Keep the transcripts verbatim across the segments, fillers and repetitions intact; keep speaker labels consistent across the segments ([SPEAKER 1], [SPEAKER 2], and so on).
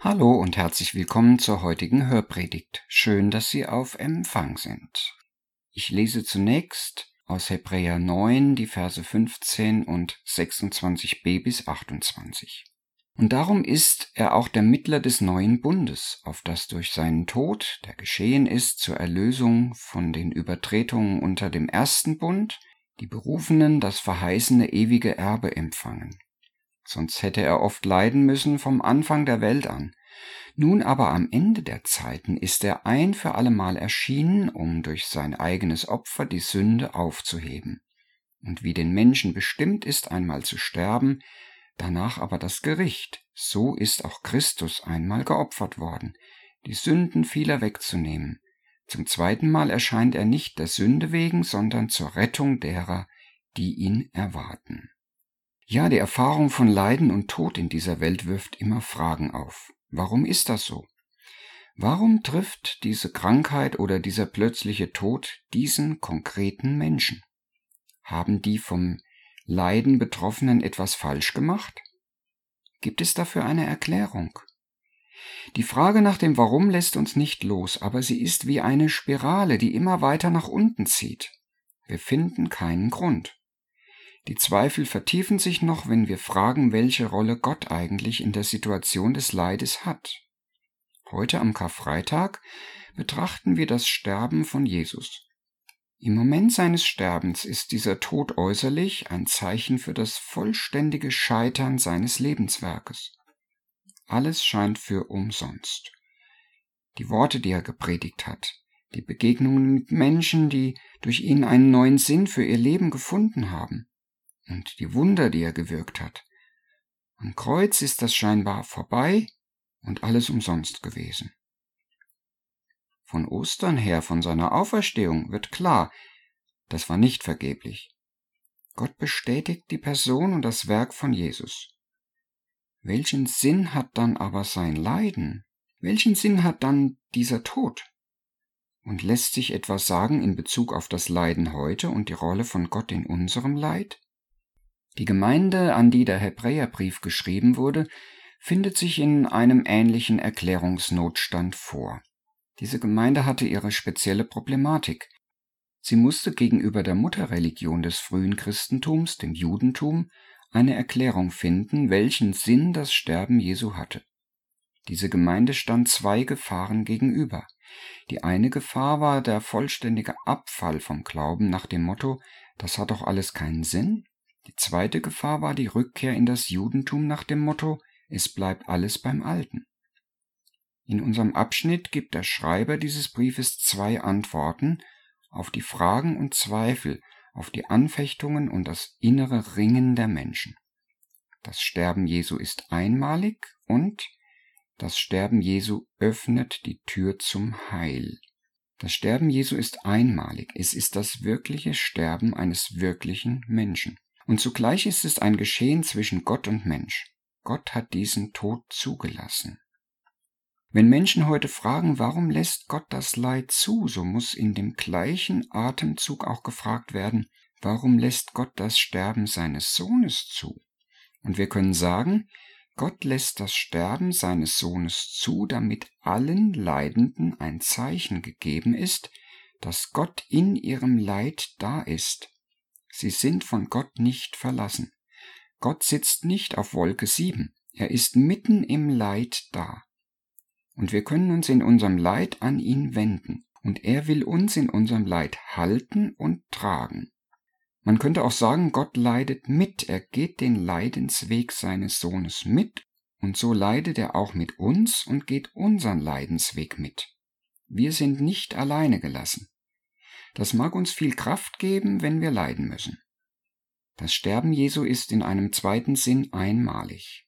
[SPEAKER 1] Hallo und herzlich willkommen zur heutigen Hörpredigt. Schön, dass Sie auf Empfang sind. Ich lese zunächst aus Hebräer neun die Verse fünfzehn und sechsundzwanzig b bis achtundzwanzig. Und darum ist er auch der Mittler des neuen Bundes, auf das durch seinen Tod, der geschehen ist zur Erlösung von den Übertretungen unter dem ersten Bund, die Berufenen das verheißene ewige Erbe empfangen. Sonst hätte er oft leiden müssen vom Anfang der Welt an. Nun aber am Ende der Zeiten ist er ein für allemal erschienen, um durch sein eigenes Opfer die Sünde aufzuheben. Und wie den Menschen bestimmt ist, einmal zu sterben, danach aber das Gericht, so ist auch Christus einmal geopfert worden, die Sünden vieler wegzunehmen. Zum zweiten Mal erscheint er nicht der Sünde wegen, sondern zur Rettung derer, die ihn erwarten. Ja, die Erfahrung von Leiden und Tod in dieser Welt wirft immer Fragen auf. Warum ist das so? Warum trifft diese Krankheit oder dieser plötzliche Tod diesen konkreten Menschen? Haben die vom Leiden Betroffenen etwas falsch gemacht? Gibt es dafür eine Erklärung? Die Frage nach dem Warum lässt uns nicht los, aber sie ist wie eine Spirale, die immer weiter nach unten zieht. Wir finden keinen Grund. Die Zweifel vertiefen sich noch, wenn wir fragen, welche Rolle Gott eigentlich in der Situation des Leides hat. Heute am Karfreitag betrachten wir das Sterben von Jesus. Im Moment seines Sterbens ist dieser Tod äußerlich ein Zeichen für das vollständige Scheitern seines Lebenswerkes. Alles scheint für umsonst. Die Worte, die er gepredigt hat, die Begegnungen mit Menschen, die durch ihn einen neuen Sinn für ihr Leben gefunden haben, und die Wunder, die er gewirkt hat. Am Kreuz ist das scheinbar vorbei und alles umsonst gewesen. Von Ostern her, von seiner Auferstehung, wird klar, das war nicht vergeblich. Gott bestätigt die Person und das Werk von Jesus. Welchen Sinn hat dann aber sein Leiden? Welchen Sinn hat dann dieser Tod? Und lässt sich etwas sagen in Bezug auf das Leiden heute und die Rolle von Gott in unserem Leid? Die Gemeinde, an die der Hebräerbrief geschrieben wurde, findet sich in einem ähnlichen Erklärungsnotstand vor. Diese Gemeinde hatte ihre spezielle Problematik. Sie musste gegenüber der Mutterreligion des frühen Christentums, dem Judentum, eine Erklärung finden, welchen Sinn das Sterben Jesu hatte. Diese Gemeinde stand zwei Gefahren gegenüber. Die eine Gefahr war der vollständige Abfall vom Glauben nach dem Motto, das hat doch alles keinen Sinn. Die zweite Gefahr war die Rückkehr in das Judentum nach dem Motto, es bleibt alles beim Alten. In unserem Abschnitt gibt der Schreiber dieses Briefes zwei Antworten auf die Fragen und Zweifel, auf die Anfechtungen und das innere Ringen der Menschen. Das Sterben Jesu ist einmalig und das Sterben Jesu öffnet die Tür zum Heil. Das Sterben Jesu ist einmalig, es ist das wirkliche Sterben eines wirklichen Menschen. Und zugleich ist es ein Geschehen zwischen Gott und Mensch. Gott hat diesen Tod zugelassen. Wenn Menschen heute fragen, warum lässt Gott das Leid zu, so muss in dem gleichen Atemzug auch gefragt werden, warum lässt Gott das Sterben seines Sohnes zu? Und wir können sagen, Gott lässt das Sterben seines Sohnes zu, damit allen Leidenden ein Zeichen gegeben ist, dass Gott in ihrem Leid da ist. Sie sind von Gott nicht verlassen. Gott sitzt nicht auf Wolke sieben. Er ist mitten im Leid da. Und wir können uns in unserem Leid an ihn wenden. Und er will uns in unserem Leid halten und tragen. Man könnte auch sagen, Gott leidet mit. Er geht den Leidensweg seines Sohnes mit. Und so leidet er auch mit uns und geht unseren Leidensweg mit. Wir sind nicht alleine gelassen. Das mag uns viel Kraft geben, wenn wir leiden müssen. Das Sterben Jesu ist in einem zweiten Sinn einmalig.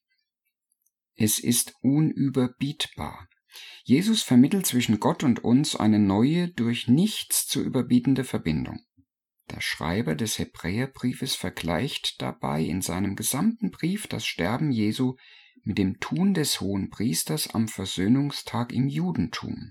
[SPEAKER 1] Es ist unüberbietbar. Jesus vermittelt zwischen Gott und uns eine neue, durch nichts zu überbietende Verbindung. Der Schreiber des Hebräerbriefes vergleicht dabei in seinem gesamten Brief das Sterben Jesu mit dem Tun des Hohenpriesters am Versöhnungstag im Judentum.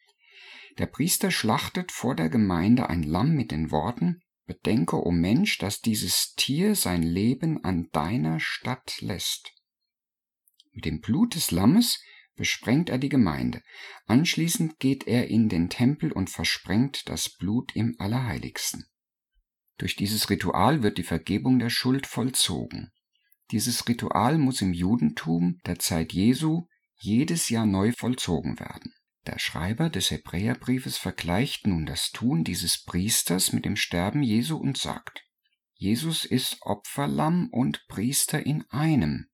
[SPEAKER 1] Der Priester schlachtet vor der Gemeinde ein Lamm mit den Worten: Bedenke, o Mensch, dass dieses Tier sein Leben an deiner Statt lässt. Mit dem Blut des Lammes besprengt er die Gemeinde. Anschließend geht er in den Tempel und versprengt das Blut im Allerheiligsten. Durch dieses Ritual wird die Vergebung der Schuld vollzogen. Dieses Ritual muss im Judentum der Zeit Jesu jedes Jahr neu vollzogen werden. Der Schreiber des Hebräerbriefes vergleicht nun das Tun dieses Priesters mit dem Sterben Jesu und sagt: Jesus ist Opferlamm und Priester in einem.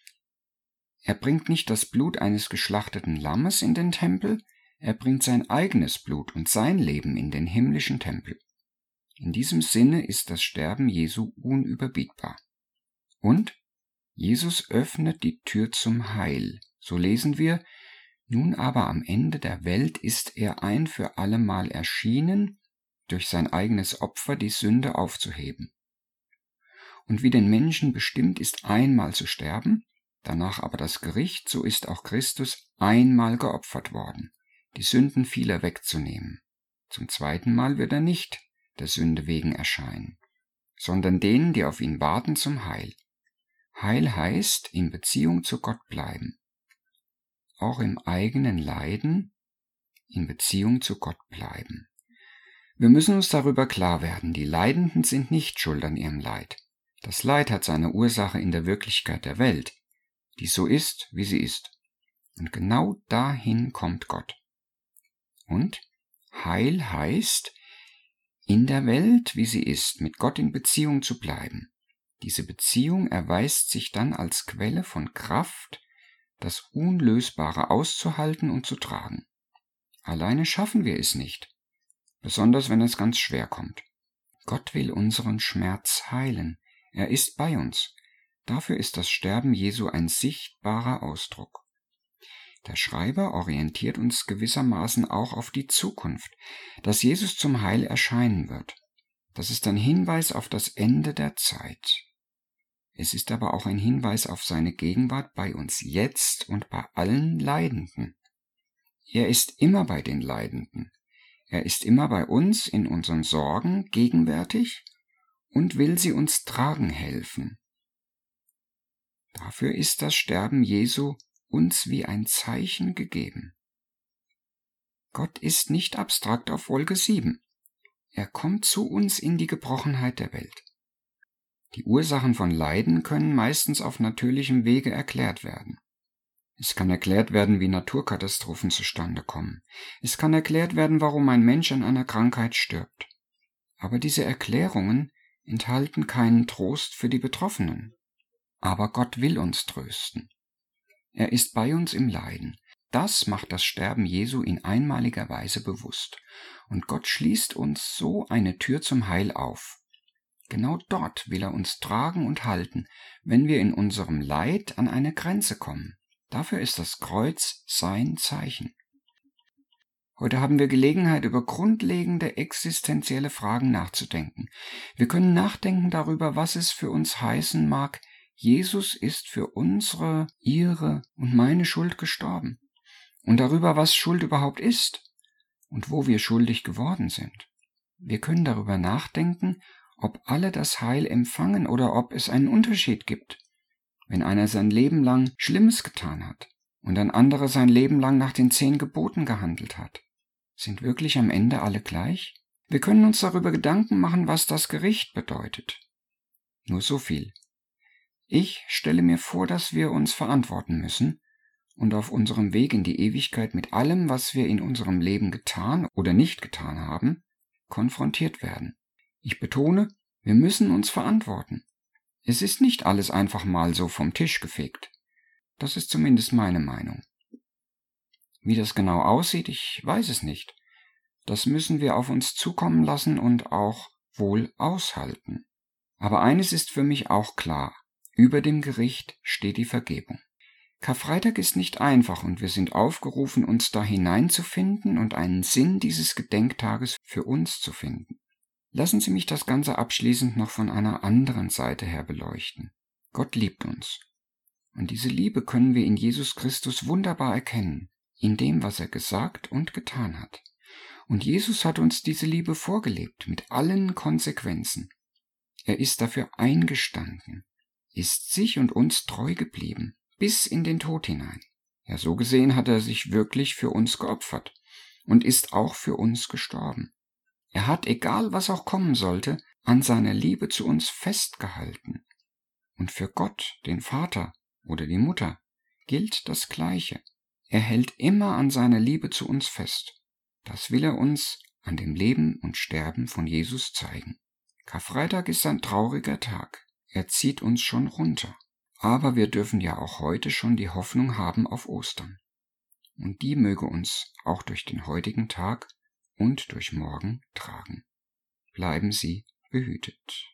[SPEAKER 1] Er bringt nicht das Blut eines geschlachteten Lammes in den Tempel, er bringt sein eigenes Blut und sein Leben in den himmlischen Tempel. In diesem Sinne ist das Sterben Jesu unüberbietbar. Und Jesus öffnet die Tür zum Heil. So lesen wir: Nun aber am Ende der Welt ist er ein für allemal erschienen, durch sein eigenes Opfer die Sünde aufzuheben. Und wie den Menschen bestimmt ist, einmal zu sterben, danach aber das Gericht, so ist auch Christus einmal geopfert worden, die Sünden vieler wegzunehmen. Zum zweiten Mal wird er nicht der Sünde wegen erscheinen, sondern denen, die auf ihn warten, zum Heil. Heil heißt, in Beziehung zu Gott bleiben. Auch im eigenen Leiden in Beziehung zu Gott bleiben. Wir müssen uns darüber klar werden, die Leidenden sind nicht schuld an ihrem Leid. Das Leid hat seine Ursache in der Wirklichkeit der Welt, die so ist, wie sie ist. Und genau dahin kommt Gott. Und Heil heißt, in der Welt, wie sie ist, mit Gott in Beziehung zu bleiben. Diese Beziehung erweist sich dann als Quelle von Kraft, das Unlösbare auszuhalten und zu tragen. Alleine schaffen wir es nicht, besonders wenn es ganz schwer kommt. Gott will unseren Schmerz heilen. Er ist bei uns. Dafür ist das Sterben Jesu ein sichtbarer Ausdruck. Der Schreiber orientiert uns gewissermaßen auch auf die Zukunft, dass Jesus zum Heil erscheinen wird. Das ist ein Hinweis auf das Ende der Zeit. Es ist aber auch ein Hinweis auf seine Gegenwart bei uns jetzt und bei allen Leidenden. Er ist immer bei den Leidenden. Er ist immer bei uns in unseren Sorgen gegenwärtig und will sie uns tragen helfen. Dafür ist das Sterben Jesu uns wie ein Zeichen gegeben. Gott ist nicht abstrakt auf Wolke sieben. Er kommt zu uns in die Gebrochenheit der Welt. Die Ursachen von Leiden können meistens auf natürlichem Wege erklärt werden. Es kann erklärt werden, wie Naturkatastrophen zustande kommen. Es kann erklärt werden, warum ein Mensch an einer Krankheit stirbt. Aber diese Erklärungen enthalten keinen Trost für die Betroffenen. Aber Gott will uns trösten. Er ist bei uns im Leiden. Das macht das Sterben Jesu in einmaliger Weise bewusst. Und Gott schließt uns so eine Tür zum Heil auf. Genau dort will er uns tragen und halten, wenn wir in unserem Leid an eine Grenze kommen. Dafür ist das Kreuz sein Zeichen. Heute haben wir Gelegenheit, über grundlegende existenzielle Fragen nachzudenken. Wir können nachdenken darüber, was es für uns heißen mag: Jesus ist für unsere, ihre und meine Schuld gestorben. Und darüber, was Schuld überhaupt ist und wo wir schuldig geworden sind. Wir können darüber nachdenken, ob alle das Heil empfangen oder ob es einen Unterschied gibt, wenn einer sein Leben lang Schlimmes getan hat und ein anderer sein Leben lang nach den zehn Geboten gehandelt hat. Sind wirklich am Ende alle gleich? Wir können uns darüber Gedanken machen, was das Gericht bedeutet. Nur so viel. Ich stelle mir vor, dass wir uns verantworten müssen und auf unserem Weg in die Ewigkeit mit allem, was wir in unserem Leben getan oder nicht getan haben, konfrontiert werden. Ich betone, wir müssen uns verantworten. Es ist nicht alles einfach mal so vom Tisch gefegt. Das ist zumindest meine Meinung. Wie das genau aussieht, ich weiß es nicht. Das müssen wir auf uns zukommen lassen und auch wohl aushalten. Aber eines ist für mich auch klar: Über dem Gericht steht die Vergebung. Karfreitag ist nicht einfach und wir sind aufgerufen, uns da hineinzufinden und einen Sinn dieses Gedenktages für uns zu finden. Lassen Sie mich das Ganze abschließend noch von einer anderen Seite her beleuchten. Gott liebt uns. Und diese Liebe können wir in Jesus Christus wunderbar erkennen, in dem, was er gesagt und getan hat. Und Jesus hat uns diese Liebe vorgelebt, mit allen Konsequenzen. Er ist dafür eingestanden, ist sich und uns treu geblieben, bis in den Tod hinein. Ja, so gesehen hat er sich wirklich für uns geopfert und ist auch für uns gestorben. Er hat, egal was auch kommen sollte, an seiner Liebe zu uns festgehalten. Und für Gott, den Vater oder die Mutter, gilt das Gleiche. Er hält immer an seiner Liebe zu uns fest. Das will er uns an dem Leben und Sterben von Jesus zeigen. Karfreitag ist ein trauriger Tag. Er zieht uns schon runter. Aber wir dürfen ja auch heute schon die Hoffnung haben auf Ostern. Und die möge uns auch durch den heutigen Tag und durch morgen tragen. Bleiben Sie behütet.